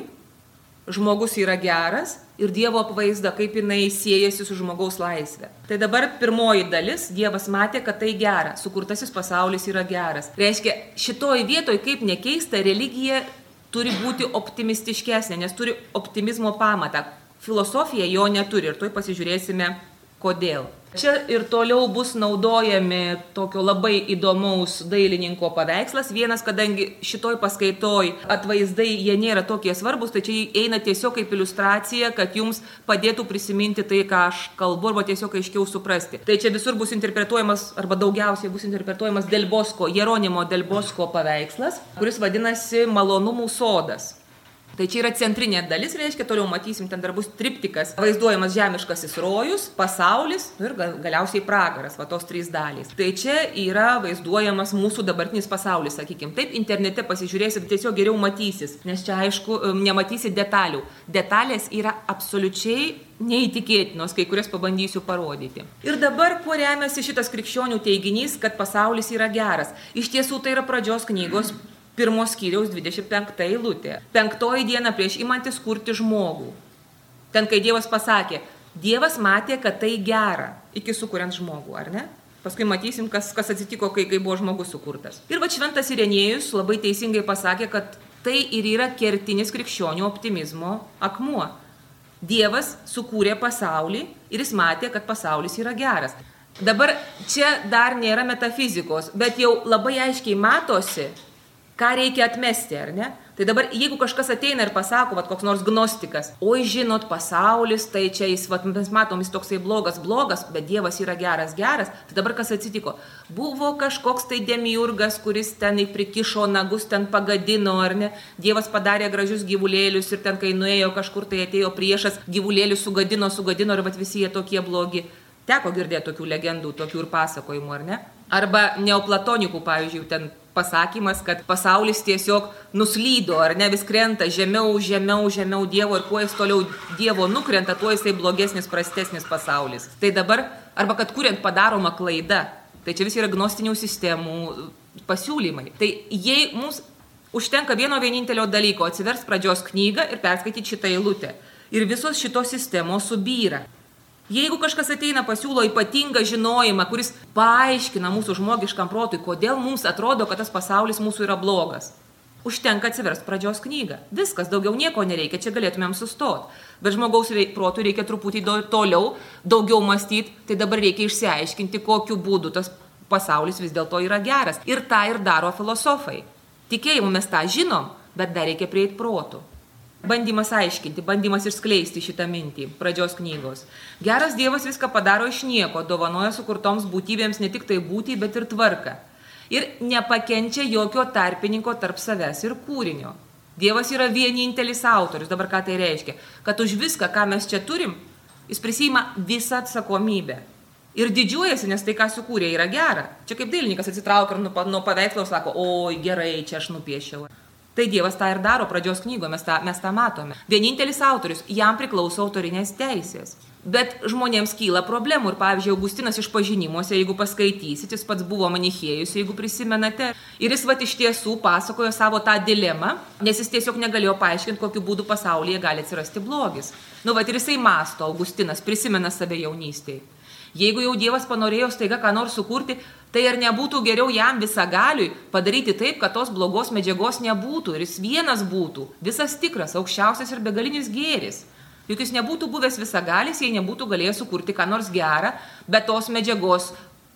Speaker 2: žmogus yra geras ir Dievo apvaizda, kaip jinai siejasi su žmogaus laisvė. Tai dabar pirmoji dalis, Dievas matė, kad tai gera, sukurtasis pasaulis yra geras. Reiškia, šitoj vietoj, kaip nekeista, religija turi būti optimistiškesnė, nes turi optimizmo pamatą. Filosofija jo neturi ir tuoj pasižiūrėsime, kodėl. Čia ir toliau bus naudojami tokio labai įdomaus dailininko paveikslas. Vienas, kadangi šitoj paskaitoj atvaizdai jie nėra tokie svarbus, tai čia eina tiesiog kaip iliustracija, kad jums padėtų prisiminti tai, ką aš kalbu, arba tiesiog aiškiau suprasti. Tai čia visur bus interpretuojamas, arba daugiausiai bus interpretuojamas Del Bosco, Jeronimo Del Bosco paveikslas, kuris vadinasi Malonumų sodas. Tai čia yra centrinė dalis, reiškia, toliau matysim, ten dar bus triptikas, vaizduojamas žemiškasis rojus, pasaulis ir galiausiai pragaras, va tos trys dalys. Tai čia yra vaizduojamas mūsų dabartinis pasaulis, sakykim. Taip, internete pasižiūrėsit, tiesiog geriau matysis, nes čia, aišku, nematysit detalių. Detalės yra absoliučiai neįtikėtinos, kai kurias pabandysiu parodyti. Ir dabar, kuo remiasi šitas krikščionių teiginys, kad pasaulis yra geras. Iš tiesų, tai yra pradžios knygos pirmos skyriaus dvidešimt penkta eilutė. Penktoji diena prieš imantis kurti žmogų. Ten, kai Dievas pasakė, Dievas matė, kad tai gera, iki sukuriant žmogų, ar ne? Paskui matysim, kas, kas atsitiko, kai, kai buvo žmogus sukurtas. Ir va šventas Irenėjus labai teisingai pasakė, kad tai ir yra kertinis krikščionių optimizmo akmuo. Dievas sukūrė pasaulį ir jis matė, kad pasaulis yra geras. Dabar čia dar nėra metafizikos, bet jau labai aiškiai matosi, ką reikia atmesti, ar ne? Tai dabar, jeigu kažkas ateina ir pasako, vat koks nors gnostikas, oi, žinot, pasaulis, tai čia jis, vat, mes matom, jis toksai blogas, blogas, bet Dievas yra geras, geras, tai dabar kas atsitiko? Buvo kažkoks tai demiurgas, kuris ten prikišo nagus, ten pagadino, ar ne? Dievas padarė gražius gyvulėlius ir ten, kai nuėjo kažkur, tai atėjo priešas, gyvulėlius sugadino, sugadino ir vat visi jie tokie blogi. Teko girdėti tokių legendų, tokių ir pasakojimų, ar ne? Arba neoplatonikų, pavyzdžiui, ten pasakymas, kad pasaulis tiesiog nuslydo, ar ne, vis krenta žemiau, žemiau, žemiau Dievo ir kuo jis toliau Dievo nukrenta, tuo jisai blogesnis, prastesnis pasaulis. Tai dabar, arba kad kuriant padaroma klaida, tai čia vis yra gnostinių sistemų pasiūlymai. Tai jei mums užtenka vieno vienintelio dalyko, atsivers pradžios knygą ir perskaityti šitą eilutę. Ir visos šitos sistemos subyra. Jeigu kažkas ateina pasiūlo ypatingą žinojimą, kuris paaiškina mūsų žmogiškam protui, kodėl mums atrodo, kad tas pasaulis mūsų yra blogas, užtenka atsiversti pradžios knygą. Viskas, daugiau nieko nereikia, čia galėtumėm sustoti. Bet žmogaus protui reikia truputį toliau, daugiau mąstyti, tai dabar reikia išsiaiškinti, kokiu būdu tas pasaulis vis dėlto yra geras. Ir tą ir daro filosofai. Tikėjimu mes tą žinom, bet dar reikia prieiti protų. Bandymas aiškinti, bandymas išskleisti šitą mintį pradžios knygos. Geras Dievas viską padaro iš nieko, dovanoja sukurtoms būtybėms ne tik tai būtį, bet ir tvarką. Ir nepakenčia jokio tarpininko tarp savęs ir kūrinio. Dievas yra vienintelis autorius. Dabar ką tai reiškia? Kad už viską, ką mes čia turim, jis prisiima visą atsakomybę. Ir didžiuojasi, nes tai, ką sukūrė, yra gera. Čia kaip dailininkas atsitraukia ir nuo paveikslo sako, oi, gerai, čia aš nupiešiau. Tai Dievas tą ir daro pradžios knygo, mes tą, mes tą matome. Vienintelis autorius, jam priklauso autorinės teisės. Bet žmonėms kyla problemų ir, pavyzdžiui, Augustinas išpažinimuose, jeigu paskaitysit, jis pats buvo manichėjus, jeigu prisimenate. Ir jis vat iš tiesų pasakojo savo tą dilemą, nes jis tiesiog negalėjo paaiškinti, kokiu būdu pasaulyje gali atsirasti blogis. Nu, vat ir jisai masto, Augustinas prisimena save jaunystėje. Jeigu jau Dievas panorėjo staiga ką nors sukurti, tai ar nebūtų geriau jam visagaliui padaryti taip, kad tos blogos medžiagos nebūtų ir jis vienas būtų, visas tikras, aukščiausias ir begalinis gėris. Juk jis nebūtų buvęs visagalis, jei nebūtų galėjęs sukurti ką nors gerą, bet tos medžiagos,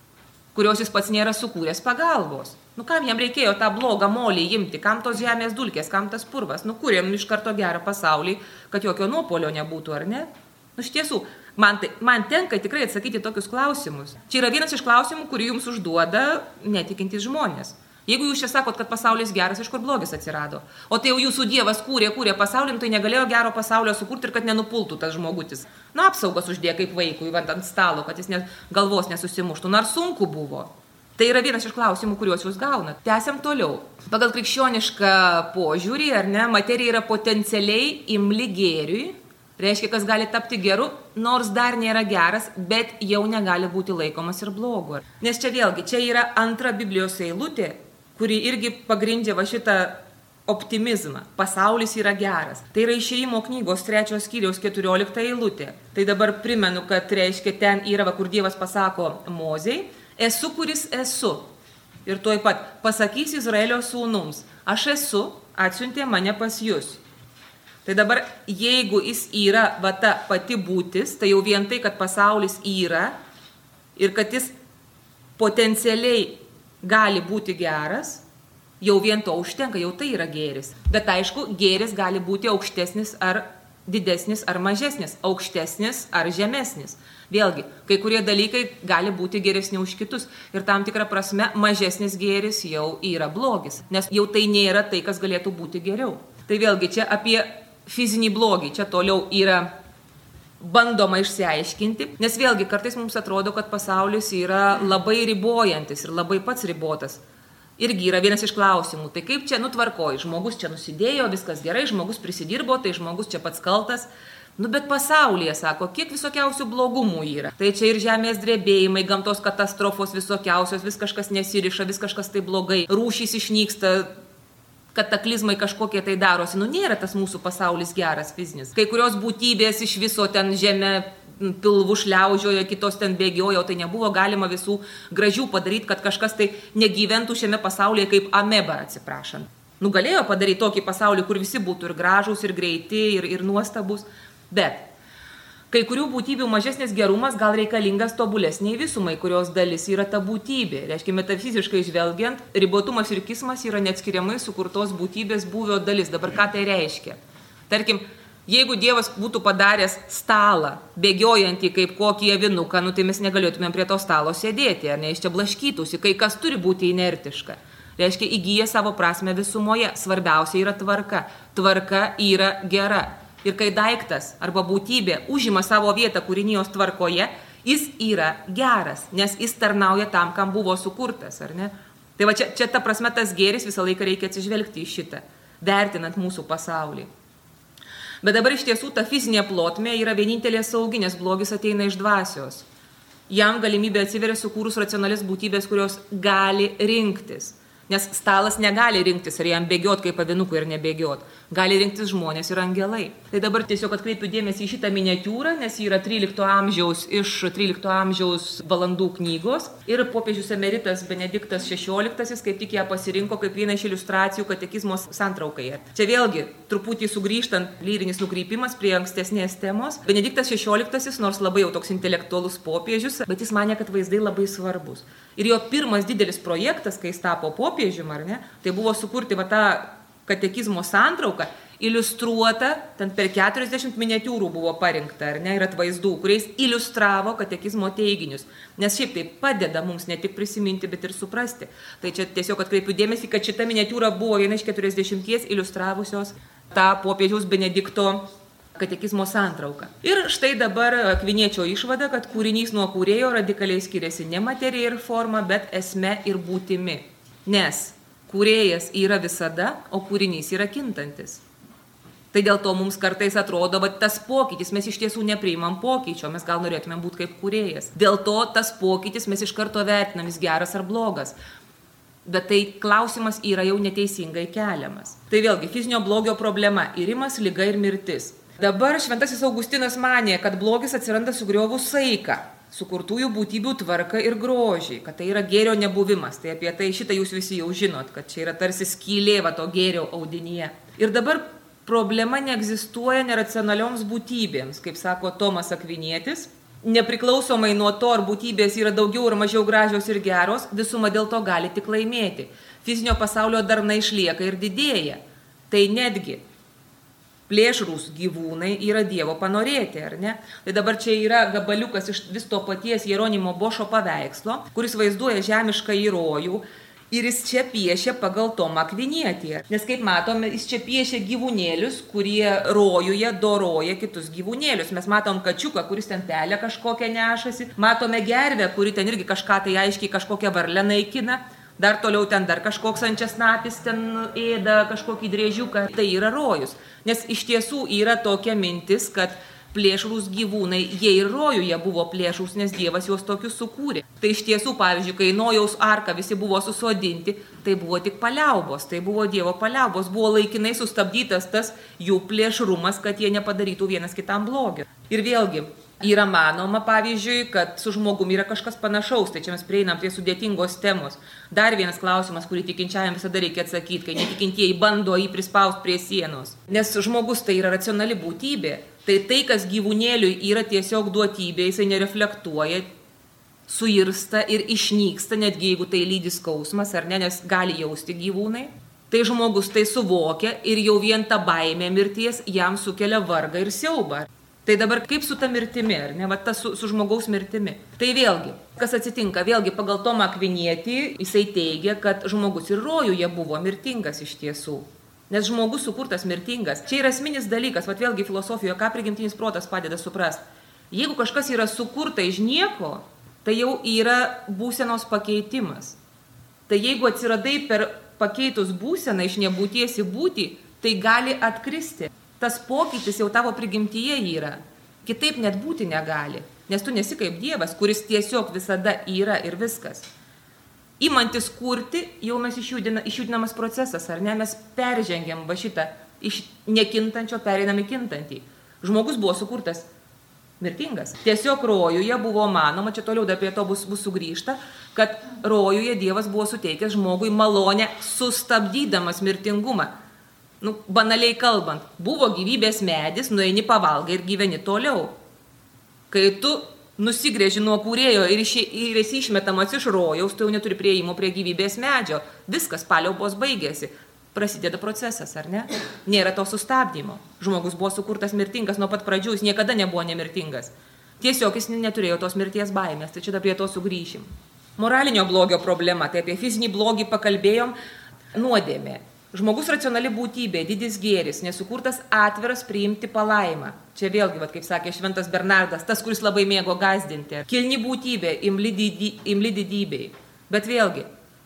Speaker 2: kurios jis pats nėra sukūręs pagalbos. Nu kam jam reikėjo tą blogą molį imti, kam tos žemės dulkės, kam tas purvas, nu kūrėm iš karto gerą pasaulį, kad jokio nuopolio nebūtų, ar ne? Nu, iš tiesų, man, tai, man tenka tikrai atsakyti tokius klausimus. Čia yra vienas iš klausimų, kurį jums užduoda netikintys žmonės. Jeigu jūs čia sakot, kad pasaulis geras, iš kur blogis atsirado. O tai jau jūsų Dievas kūrė, kūrė pasaulį, tai negalėjo gero pasaulio sukurti ir kad nenupultų tas žmogutis. Na, apsaugos uždėjo kaip vaikui ant stalo, kad jis ne, galvos nesusimuštų. Nors sunku buvo. Tai yra vienas iš klausimų, kuriuos jūs gaunat. Tęsiam toliau. Pagal krikščionišką požiūrį, ar ne, materija yra potencialiai imli gėriui. Reiškia, kas gali tapti geru, nors dar nėra geras, bet jau negali būti laikomas ir blogu. Nes čia vėlgi, čia yra antra Biblijos eilutė, kuri irgi pagrindžia va šitą optimizmą. Pasaulis yra geras. Tai yra Išėjimo knygos trečios skyriaus keturiolikta eilutė. Tai dabar primenu, kad reiškia, ten yra, va, kur Dievas pasako Mozei, esu, kuris esu. Ir tuoj pat pasakys Izraelio sūnums, aš esu, atsiuntė mane pas jūs. Tai dabar, jeigu jis yra va ta pati būtis, tai jau vien tai, kad pasaulis yra ir kad jis potencialiai gali būti geras, jau vien to užtenka, jau tai yra gėris. Bet aišku, gėris gali būti aukštesnis ar didesnis ar mažesnis, aukštesnis ar žemesnis. Vėlgi, kai kurie dalykai gali būti geresni už kitus ir tam tikrą prasme mažesnis gėris jau yra blogis, nes jau tai nėra tai, kas galėtų būti geriau. Tai vėlgi, čia apie fizinį blogį, čia toliau yra bandoma išsiaiškinti, nes vėlgi kartais mums atrodo, kad pasaulis yra labai ribojantis ir labai pats ribotas. Irgi yra vienas iš klausimų, tai kaip čia nutvarkoji, žmogus čia nusidėjo, viskas gerai, žmogus prisidirbo, tai žmogus čia pats kaltas. Nu, bet pasaulyje, sako, kiek visokiausių blogumų yra. Tai čia ir žemės drebėjimai, gamtos katastrofos visokiausios, vis kažkas nesiriša, vis kažkas tai blogai, rūšys išnyksta, kataklizmai kažkokie tai darosi. Nu, nėra tas mūsų pasaulis geras fizinis. Kai kurios būtybės iš viso ten žemė pilvų šliaužiojo, kitos ten bėgiojo, tai nebuvo galima visų gražių padaryti, kad kažkas tai negyventų šiame pasaulyje kaip ameba, atsiprašant. Nu, galėjo padaryti tokį pasaulį, kur visi būtų ir gražūs, ir greiti, ir, ir nuostabus. Bet kai kurių būtybių mažesnis gerumas gal reikalingas tobulesniai visumai, kurios dalis yra ta būtybė. Reiškia, metafiziškai žvelgiant, ribotumas ir kismas yra neatskiriamai sukurtos būtybės būvio dalis. Dabar ką tai reiškia? Tarkim, jeigu Dievas būtų padaręs stalą, bėgiojantį kaip kokį avinuką, nu, tai mes negalėtumėm prie to stalo sėdėti, ar ne, iš čia blaškytųsi, kai kas turi būti inertiška. Reiškia, įgyja savo prasme visumoje. Svarbiausia yra tvarka. Tvarka yra gera. Ir kai daiktas arba būtybė užima savo vietą kūrinijos tvarkoje, jis yra geras, nes jis tarnauja tam, kam buvo sukurtas, ar ne? Tai va čia, čia ta prasme tas gėris visą laiką reikia atsižvelgti į šitą, vertinant mūsų pasaulį. Bet dabar iš tiesų ta fizinė plotmė yra vienintelė saugi, nes blogis ateina iš dvasios. Jam galimybė atsiveria sukūrus racionalias būtybės, kurios gali rinktis. Nes stalas negali rinktis, ar jam bėgiot kaip avinukui ir nebėgiot. Gali rinktis žmonės ir angelai. Tai dabar tiesiog atkreipiu dėmesį į šitą miniatiūrą, nes ji yra trylikto amžiaus iš trylikto amžiaus valandų knygos. Ir popiežius emeritas Benediktas šešioliktasis kaip tik ją pasirinko kaip vieną iš iliustracijų katekizmo santraukai. Čia vėlgi, truputį sugrįžtant, lyrinis nukreipimas prie ankstesnės temos. Benediktas šešioliktasis, nors labai jau toks intelektualus popiežius, bet jis manė, kad vaizdai labai svarbus. Ir jo pirmas didelis projektas, kai jis tapo popiežium, ar ne, tai buvo sukurti va tą katekizmo santrauką, iliustruota, ten per keturiasdešimt miniatiūrų buvo parinkta, ar ne, ir atvaizdų, kuriais iliustravo katekizmo teiginius. Nes šiaip tai padeda mums ne tik prisiminti, bet ir suprasti. Tai čia tiesiog atkreipiu dėmesį, kad šita miniatiūra buvo viena iš keturiasdešimties iliustravusios tą popiežiaus Benedikto katekizmo santrauką. Ir štai dabar Akviniečio išvada, kad kūrinys nuo kūrėjo radikaliai skiriasi ne materija ir forma, bet esme ir būtimi. Nes kūrėjas yra visada, o kūrinys yra kintantis. Tai dėl to mums kartais atrodo, kad tas pokytis, mes iš tiesų nepriimam pokyčio, mes gal norėtume būti kaip kūrėjas. Dėl to tas pokytis mes iš karto vertinam, jis geras ar blogas. Bet tai klausimas yra jau neteisingai keliamas. Tai vėlgi fizinio blogio problema – irimas, liga ir mirtis. Dabar šventasis Augustinas manė, kad blogis atsiranda sugriovus saiką, sukurtųjų būtybių tvarką ir grožį, kad tai yra gėrio nebuvimas. Tai apie tai šitą jūs visi jau žinot, kad čia yra tarsi skylė va to gėrio audinyje. Ir dabar problema neegzistuoja neracionalioms būtybėms, kaip sako Tomas Akvinietis. Nepriklausomai nuo to, ar būtybės yra daugiau ar mažiau gražios ir geros, visuma dėl to gali tik laimėti. Fizinio pasaulio darna išlieka ir didėja. Tai netgi plėšrūs gyvūnai yra Dievo panorėti, ar ne? Tai dabar čia yra gabaliukas iš vis to paties Jeronimo Bošo paveikslo, kuris vaizduoja žemišką rojų ir jis čia piešia pagal Tomą Akvinietį. Nes kaip matome, jis čia piešia gyvūnėlius, kurie rojuje doroja kitus gyvūnėlius. Mes matom kačiuką, kuris ten pelę kažkokią nešasi, matome gervę, kuri ten irgi kažką tai aiškiai kažkokią varlę naikina. Dar toliau ten dar kažkoks ančiasnapis ten ėda kažkokį driežiuką. Tai yra rojus. Nes iš tiesų yra tokia mintis, kad plėšrūs gyvūnai, jie ir rojuje buvo plėšrūs, nes Dievas juos tokius sukūrė. Tai iš tiesų, pavyzdžiui, kai Nojaus arka visi buvo susodinti, tai buvo tik paliaubos, tai buvo Dievo paliaubos, buvo laikinai sustabdytas tas jų plėšrumas, kad jie nepadarytų vienas kitam blogio. Ir vėlgi, yra manoma, pavyzdžiui, kad su žmogumi yra kažkas panašaus, tai čia mes prieinam prie sudėtingos temos. Dar vienas klausimas, kurį tikinčiajam visada reikia atsakyti, kai netikintieji bando jį prispausti prie sienos. Nes žmogus tai yra racionali būtybė, tai tai, kas gyvūnėliui yra tiesiog duotybė, jisai nereflektuoja, suirsta ir išnyksta, netgi jeigu tai lydi skausmas, ar ne, nes gali jausti gyvūnai. Tai žmogus tai suvokia ir jau vien ta baimė mirties jam sukelia vargą ir siaubą. Tai dabar kaip su ta mirtimi, ar ne, va ta su, su žmogaus mirtimi. Tai vėlgi, kas atsitinka, vėlgi pagal Tomą Akvinietį, jisai teigia, kad žmogus ir rojuje buvo mirtingas iš tiesų. Nes žmogus sukurtas mirtingas. Čia yra esminis dalykas, va vėlgi filosofijoje, ką prigimtinis protas padeda suprasti. Jeigu kažkas yra sukurta iš nieko, tai jau yra būsenos pakeitimas. Tai jeigu atsiradai per pakeitus būseną iš nebūties į būtį, tai gali atkristi. Tas pokytis jau tavo prigimtyje yra. Kitaip net būti negali, nes tu nesi kaip Dievas, kuris tiesiog visada yra ir viskas. Imantis kurti, jau mes išjudina, išjudinamas procesas, ar ne? Mes peržengiam va šitą iš nekintančio pereinam į kintantį. Žmogus buvo sukurtas mirtingas. Tiesiog rojuje buvo manoma, čia toliau dar prie to bus, bus sugrįžta, kad rojuje Dievas buvo suteikęs žmogui malonę sustabdydamas mirtingumą. Nu, banaliai kalbant, buvo gyvybės medis, nueini pavalgai ir gyveni toliau. Kai tu nusigrėži nuo kūrėjo ir, iš, ir esi išmetamas iš rojaus, tu jau neturi prieimo prie gyvybės medžio. Viskas, paliaubos baigėsi. Prasideda procesas, ar ne? Nėra to sustabdymo. Žmogus buvo sukurtas mirtingas nuo pat pradžių, jis niekada nebuvo nemirtingas. Tiesiog jis neturėjo tos mirties baimės, tai čia dar prie to sugrįšim. Moralinio blogio problema, tai apie fizinį blogį pakalbėjom, nuodėmė. Žmogus racionali būtybė, didis gėris, nesukurtas atviras priimti palaimą. Čia vėlgi, vat, kaip sakė Šventas Bernardas, tas, kuris labai mėgo gąsdinti. Kilni būtybė, imli, didi, imli didybei. Bet vėlgi,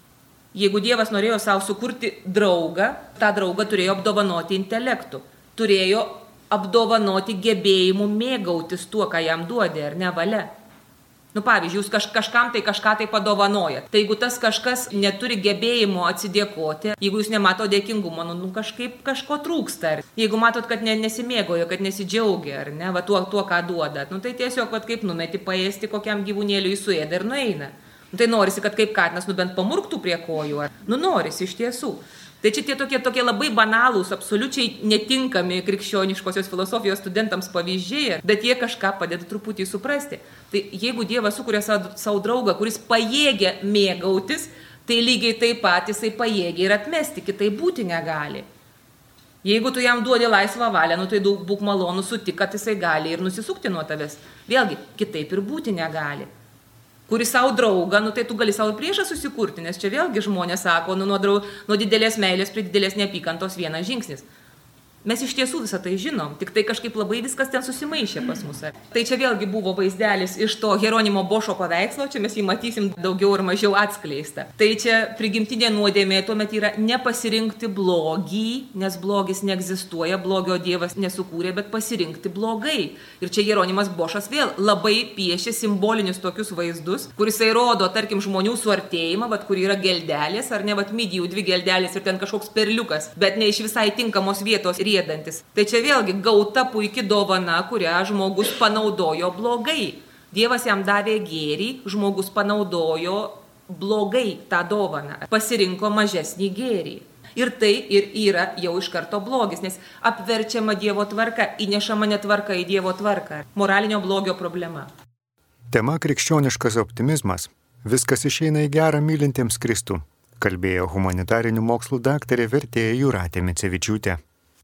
Speaker 2: jeigu Dievas norėjo savo sukurti draugą, tą draugą turėjo apdovanoti intelektu. Turėjo apdovanoti gebėjimu mėgautis tuo, ką jam duodė, ar ne valia. Nu, pavyzdžiui, jūs kaž, kažkam tai kažką tai padovanojat. Tai jeigu tas kažkas neturi gebėjimo atsidėkoti, jeigu jūs nemato dėkingumo, nu, nu kažkaip kažko trūksta. Jeigu matot, kad ne, nesimėgojo, kad nesidžiaugia, ar ne, va tuo, tuo ką duodat, nu, tai tiesiog, va, kaip numeti paėsti kokiam gyvūnėliui suėda ir nueina. Nu, tai norisi, kad kaip katinas, nu, bent pamurktų prie kojų, ar, nu, norisi iš tiesų. Tai čia tie tokie, tokie labai banalūs, absoliučiai netinkami krikščioniškosios filosofijos studentams pavyzdžiai, bet jie kažką padeda truputį suprasti. Tai jeigu Dievas sukuria savo, savo draugą, kuris pajėgia mėgautis, tai lygiai taip pat jisai pajėgia ir atmesti, kitaip būti negali. Jeigu tu jam duodi laisvą valią, nu tai būk malonu sutik, kad jisai gali ir nusisukti nuo tavęs. Vėlgi, kitaip ir būti negali. Kuri savo draugą, nu tai tu gali savo priešą susikurti, nes čia vėlgi žmonės sako, nu nuo, draug, nuo didelės meilės prie didelės neapykantos vienas žingsnis. Mes iš tiesų visą tai žinom, tik tai kažkaip labai viskas ten susimaišė pas mus. Tai čia vėlgi buvo vaizdelis iš to Jeronimo Bošo paveikslo, čia mes jį matysim daugiau ar mažiau atskleistą. Tai čia prigimtinė nuodėmė tuomet yra nepasirinkti blogį, nes blogis neegzistuoja, blogio Dievas nesukūrė, bet pasirinkti blogai. Ir čia Jeronimas Bošas vėl labai piešia simbolinius tokius vaizdus, kur jisai rodo, tarkim, žmonių suartėjimą, vat, kur yra geldelės, ar ne, vat, midijų dvi geldelės ir ten kažkoks perliukas, bet ne iš visai tinkamos vietos riedantis. Tai čia vėlgi gauta puikia dovana, kurią žmogus panaudojo blogai. Dievas jam davė gėrį, žmogus panaudojo blogai tą dovaną, pasirinko mažesnį gėrį. Ir tai ir yra jau iš karto blogis, nes apverčiama Dievo tvarka, įnešama netvarka į Dievo tvarką. Moralinio blogio problema.
Speaker 1: Tema krikščioniškas optimizmas. Viskas išeina į gerą mylintiems Kristų, kalbėjo humanitarinių mokslų daktarė vertėja Jūratė Micevičiūtė.